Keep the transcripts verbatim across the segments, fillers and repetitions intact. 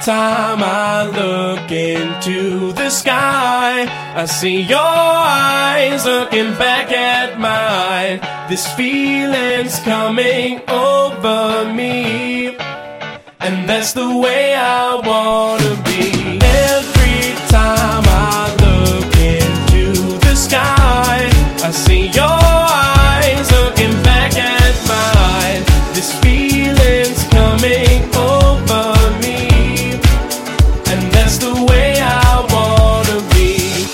time I look into the sky, I see your eyes looking back at mine. This feeling's coming over me, and that's the way I wanna be. Every time I look into the sky, I see your eyes looking back at mine. This feeling's coming over me, and that's the way I wanna be.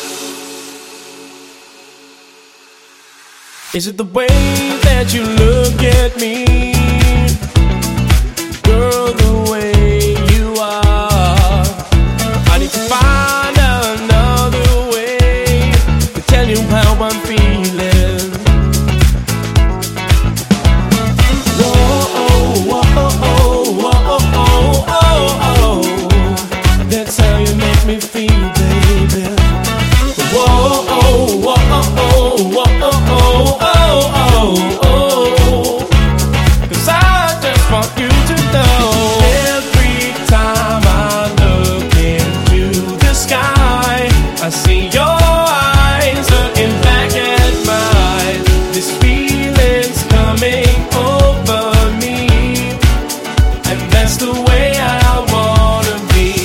Is it the way that you look at me? Girl, the way you are, I need to find another way to tell you how I'm feeling. Whoa, oh, whoa, oh, whoa, oh, oh, oh. That's how you make me feel, baby. Whoa, oh, whoa, oh, whoa, oh, oh, oh, oh. 'Cause I just want you to know. Every time I look into the sky, I see your eyes looking back at mine. This feeling's coming over me, and that's the way I wanna be.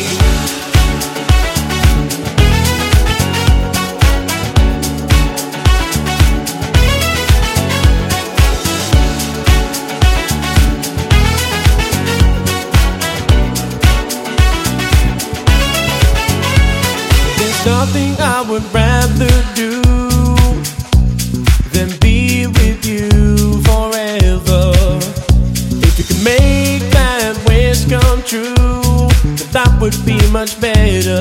There's nothing I would rather do than be with you forever. If you could make that wish come true, that would be much better.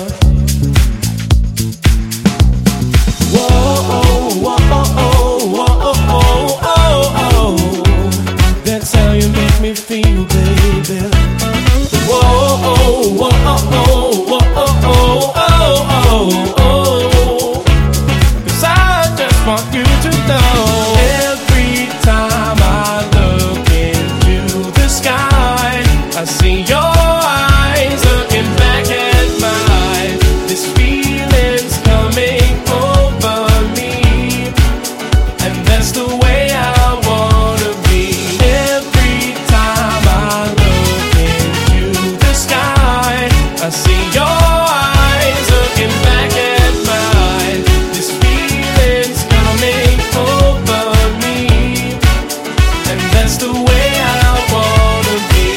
Whoa, oh, whoa, oh, oh, whoa, oh, oh, oh. That's how you make me feel, baby. Whoa, oh, whoa, oh, oh, whoa, oh, oh, oh, oh. 'Cause I just want you to know. Every time I look into the sky, I see your eyes looking back at mine. This feeling's coming over me, and that's the way I wanna be. Every time I look into the sky, I see your eyes looking back at mine. This feeling's coming over me, and that's the way I wanna be.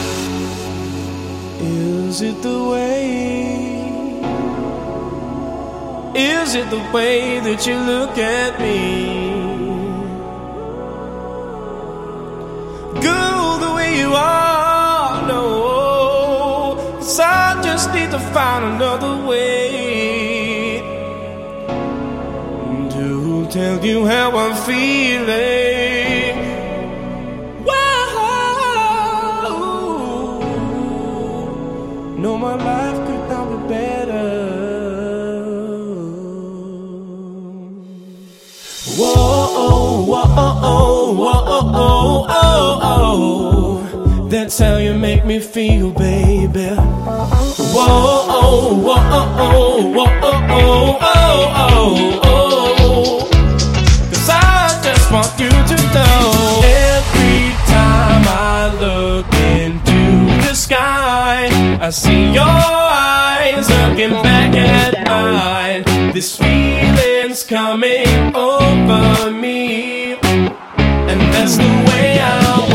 Is it the way? Is it the way that you look at me? Girl, the way you are, no. 'Cause I just need to find another way to tell you how I'm feeling. Whoa, no, my life could not be better. Whoa, oh, whoa, oh, whoa, oh, oh, oh. That's how you make me feel, baby. Whoa, oh, whoa, oh, whoa, oh, oh, oh. 'Cause I just want you to know. Every time I look into the sky, I see your eyes looking back at mine. This feeling's coming over me, and that's the way I